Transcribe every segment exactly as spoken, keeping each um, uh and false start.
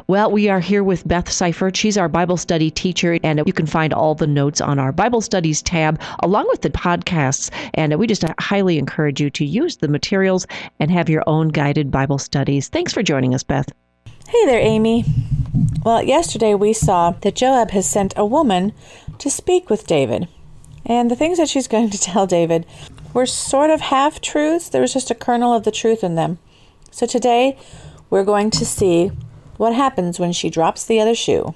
Well, we are here with Beth Seifert. She's our Bible study teacher, and you can find all the notes on our Bible studies tab, along with the podcasts. And we just highly encourage you to use the materials and have your own guided Bible studies. Thanks for joining us, Beth. Hey there, Amy. Well, yesterday we saw that Joab has sent a woman to speak with David. And the things that she's going to tell David were sort of half-truths. There was just a kernel of the truth in them. So today we're going to see what happens when she drops the other shoe.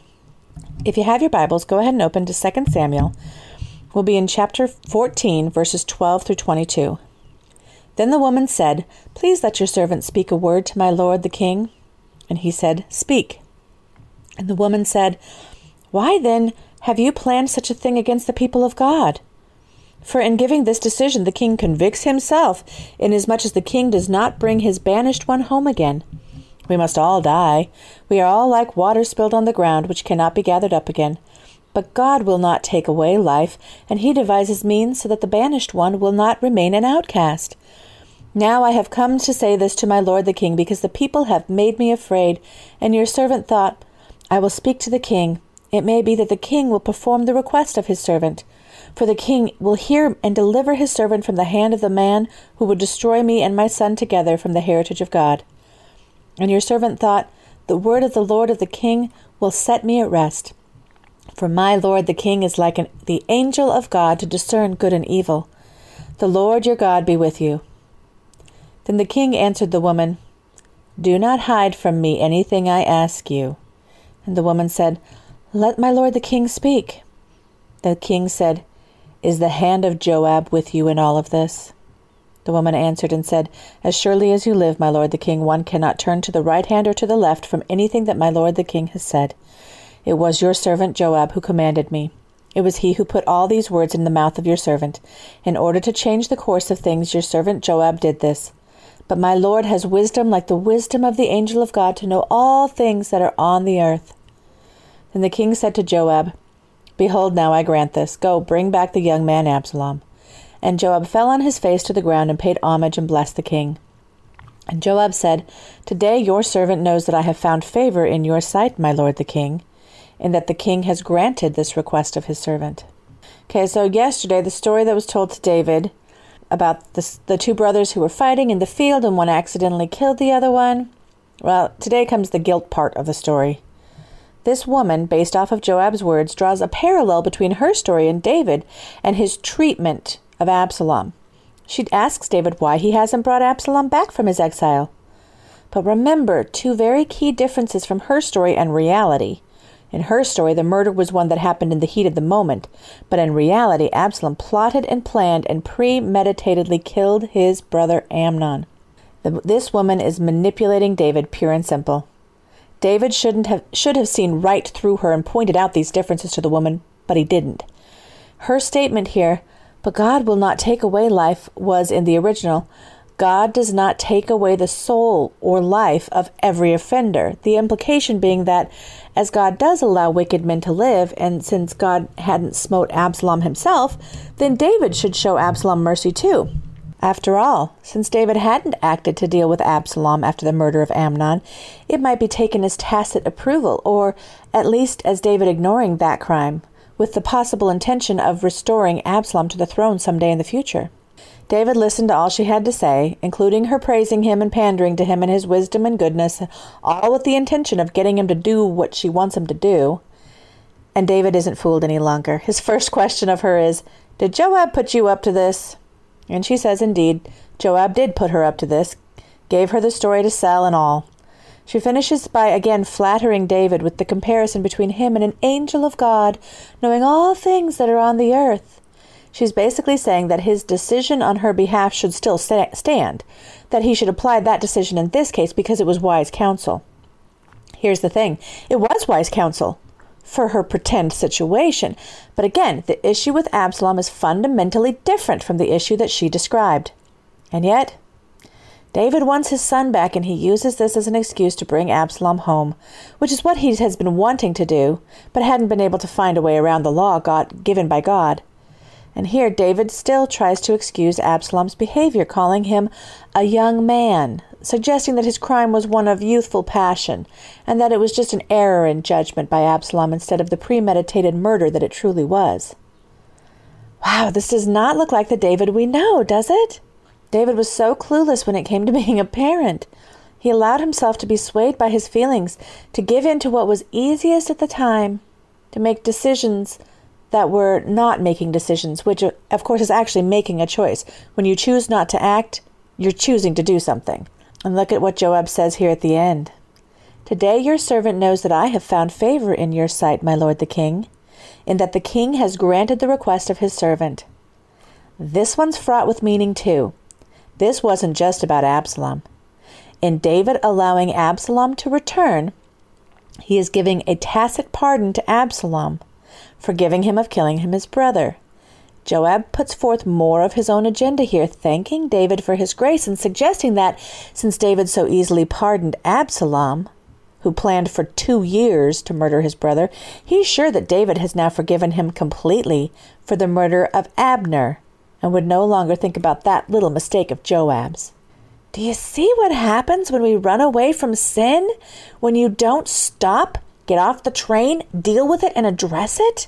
If you have your Bibles, go ahead and open to Second Samuel. We'll be in chapter fourteen, verses twelve through twenty-two. Then the woman said, "Please let your servant speak a word to my lord the king." And he said, "Speak." And the woman said, "Why then have you planned such a thing against the people of God? For in giving this decision the king convicts himself, inasmuch as the king does not bring his banished one home again. We must all die. We are all like water spilled on the ground, which cannot be gathered up again. But God will not take away life, and he devises means so that the banished one will not remain an outcast. Now I have come to say this to my lord the king, because the people have made me afraid, and your servant thought, I will speak to the king. It may be that the king will perform the request of his servant. For the king will hear and deliver his servant from the hand of the man who would destroy me and my son together from the heritage of God. And your servant thought, the word of the Lord of the king will set me at rest. For my lord the king is like an, the angel of God to discern good and evil. The Lord your God be with you." Then the king answered the woman, "Do not hide from me anything I ask you." And the woman said, "Let my lord the king speak." The king said, "Is the hand of Joab with you in all of this?" The woman answered and said, "As surely as you live, my lord the king, one cannot turn to the right hand or to the left from anything that my lord the king has said. It was your servant Joab who commanded me. It was he who put all these words in the mouth of your servant. In order to change the course of things, your servant Joab did this. But my lord has wisdom like the wisdom of the angel of God to know all things that are on the earth." Then the king said to Joab, "Behold, now I grant this. Go, bring back the young man Absalom." And Joab fell on his face to the ground and paid homage and blessed the king. And Joab said, "Today your servant knows that I have found favor in your sight, my lord the king, and that the king has granted this request of his servant." Okay, so yesterday the story that was told to David about the, the two brothers who were fighting in the field and one accidentally killed the other one. Well, today comes the guilt part of the story. This woman, based off of Joab's words, draws a parallel between her story and David and his treatment of Absalom. She asks David why he hasn't brought Absalom back from his exile. But remember two very key differences from her story and reality. In her story, the murder was one that happened in the heat of the moment, but in reality, Absalom plotted and planned and premeditatedly killed his brother Amnon. The, this woman is manipulating David, pure and simple. David shouldn't have should have seen right through her and pointed out these differences to the woman, but he didn't. Her statement here, "But God will not take away life," was in the original, God does not take away the soul or life of every offender. The implication being that as God does allow wicked men to live, and since God hadn't smote Absalom himself, then David should show Absalom mercy too. After all, since David hadn't acted to deal with Absalom after the murder of Amnon, it might be taken as tacit approval, or at least as David ignoring that crime, with the possible intention of restoring Absalom to the throne someday in the future. David listened to all she had to say, including her praising him and pandering to him in his wisdom and goodness, all with the intention of getting him to do what she wants him to do. And David isn't fooled any longer. His first question of her is, "Did Joab put you up to this?" And she says, indeed, Joab did put her up to this, gave her the story to sell and all. She finishes by again flattering David with the comparison between him and an angel of God, knowing all things that are on the earth. She's basically saying that his decision on her behalf should still stand, that he should apply that decision in this case because it was wise counsel. Here's the thing, it was wise counsel for her pretend situation, but again, the issue with Absalom is fundamentally different from the issue that she described. And yet, David wants his son back, and he uses this as an excuse to bring Absalom home, which is what he has been wanting to do, but hadn't been able to find a way around the law God, given by God. And here David still tries to excuse Absalom's behavior, calling him a young man, suggesting that his crime was one of youthful passion, and that it was just an error in judgment by Absalom instead of the premeditated murder that it truly was. Wow, this does not look like the David we know, does it? David was so clueless when it came to being a parent. He allowed himself to be swayed by his feelings, to give in to what was easiest at the time, to make decisions that were not making decisions, which of course is actually making a choice. When you choose not to act, you're choosing to do something. And look at what Joab says here at the end. Today your servant knows that I have found favor in your sight, my lord the king, in that the king has granted the request of his servant. This one's fraught with meaning too. This wasn't just about Absalom. In David allowing Absalom to return, he is giving a tacit pardon to Absalom, forgiving him of killing him his brother. Joab puts forth more of his own agenda here, thanking David for his grace and suggesting that since David so easily pardoned Absalom, who planned for two years to murder his brother, he's sure that David has now forgiven him completely for the murder of Abner and would no longer think about that little mistake of Joab's. Do you see what happens when we run away from sin? When you don't stop, get off the train, deal with it, and address it?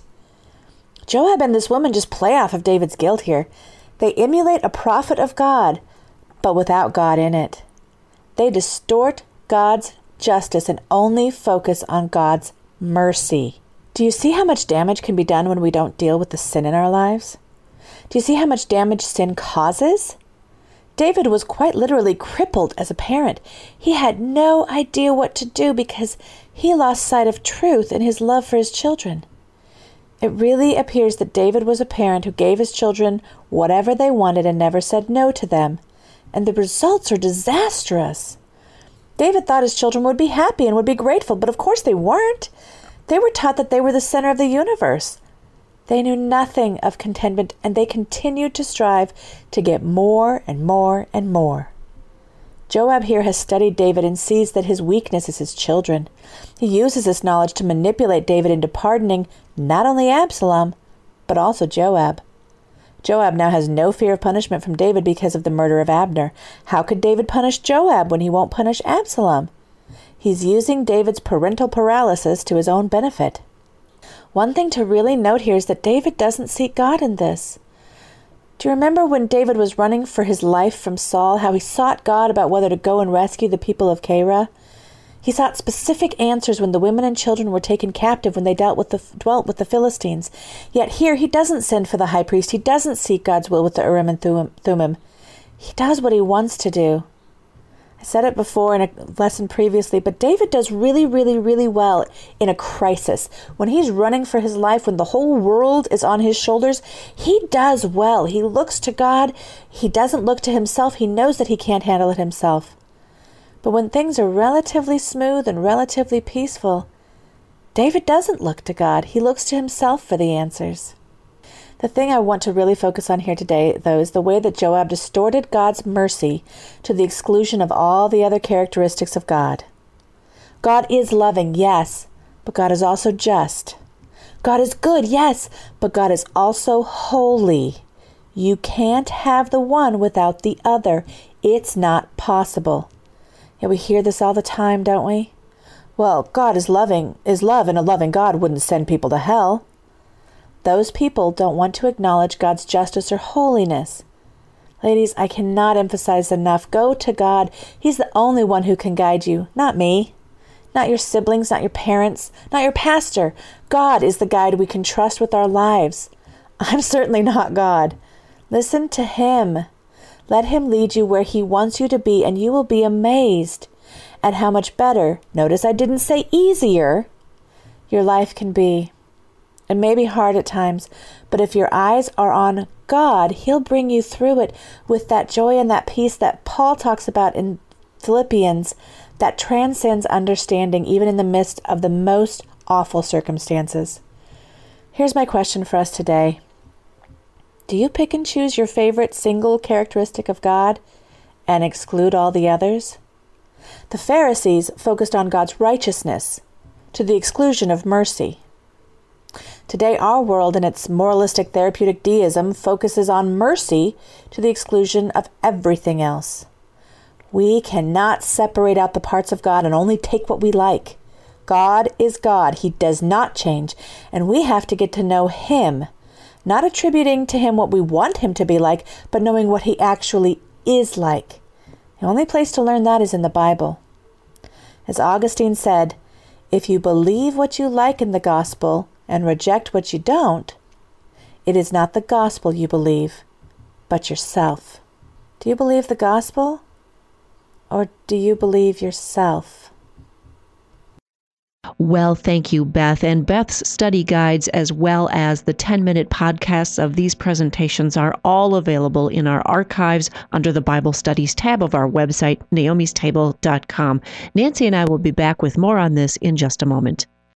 Joab and this woman just play off of David's guilt here. They emulate a prophet of God, but without God in it. They distort God's justice and only focus on God's mercy. Do you see how much damage can be done when we don't deal with the sin in our lives? Do you see how much damage sin causes? David was quite literally crippled as a parent. He had no idea what to do because he lost sight of truth in his love for his children. It really appears that David was a parent who gave his children whatever they wanted and never said no to them. And the results are disastrous. David thought his children would be happy and would be grateful, but of course they weren't. They were taught that they were the center of the universe. They knew nothing of contentment, and they continued to strive to get more and more and more. Joab here has studied David and sees that his weakness is his children. He uses this knowledge to manipulate David into pardoning not only Absalom, but also Joab. Joab now has no fear of punishment from David because of the murder of Abner. How could David punish Joab when he won't punish Absalom? He's using David's parental paralysis to his own benefit. One thing to really note here is that David doesn't seek God in this. Do you remember when David was running for his life from Saul, how he sought God about whether to go and rescue the people of Keilah? He sought specific answers when the women and children were taken captive when they dealt with the, dwelt with the Philistines. Yet here he doesn't send for the high priest. He doesn't seek God's will with the Urim and Thummim. He does what he wants to do. I said it before in a lesson previously, but David does really, really, really well in a crisis. When he's running for his life, when the whole world is on his shoulders, he does well. He looks to God. He doesn't look to himself. He knows that he can't handle it himself. But when things are relatively smooth and relatively peaceful, David doesn't look to God. He looks to himself for the answers. The thing I want to really focus on here today, though, is the way that Joab distorted God's mercy to the exclusion of all the other characteristics of God. God is loving, yes, but God is also just. God is good, yes, but God is also holy. You can't have the one without the other. It's not possible. Yeah, we hear this all the time, don't we? Well, God is loving, is love, and a loving God wouldn't send people to hell. Those people don't want to acknowledge God's justice or holiness. Ladies, I cannot emphasize enough. Go to God. He's the only one who can guide you, not me. Not your siblings, not your parents, not your pastor. God is the guide we can trust with our lives. I'm certainly not God. Listen to Him. Let Him lead you where He wants you to be, and you will be amazed at how much better, notice I didn't say easier, your life can be. It may be hard at times, but if your eyes are on God, He'll bring you through it with that joy and that peace that Paul talks about in Philippians that transcends understanding even in the midst of the most awful circumstances. Here's my question for us today. Do you pick and choose your favorite single characteristic of God and exclude all the others? The Pharisees focused on God's righteousness to the exclusion of mercy. Today, our world in its moralistic therapeutic deism focuses on mercy to the exclusion of everything else. We cannot separate out the parts of God and only take what we like. God is God. He does not change, and we have to get to know Him, not attributing to Him what we want Him to be like, but knowing what He actually is like. The only place to learn that is in the Bible. As Augustine said, if you believe what you like in the gospel and reject what you don't, it is not the gospel you believe, but yourself. Do you believe the gospel, or do you believe yourself? Well, thank you, Beth. And Beth's study guides, as well as the ten-minute podcasts of these presentations, are all available in our archives under the Bible Studies tab of our website, naomis table dot com. Nancy and I will be back with more on this in just a moment.